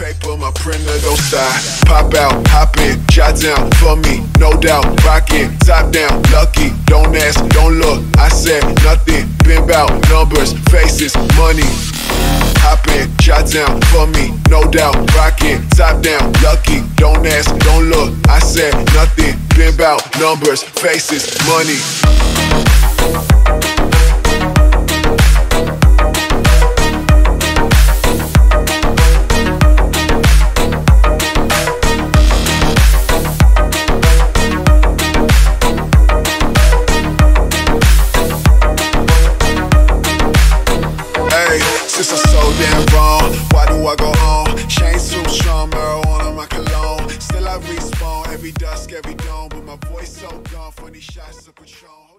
paper, my printer don't stop. Pop out, hop in, jot down for me, no doubt. Rockin', top down, lucky. Don't ask, don't look. I said nothing. Been bout numbers, faces, money. Hop in, jot down for me, no doubt. Rockin', top down, lucky. Don't ask, don't look. I said nothing. Been bout numbers, faces, money. Since I'm so damn wrong, why do I go on? Chains too strong, marijuana my cologne. Still I respawn, every dusk, every dawn. But my voice so gone from these shots of Patron.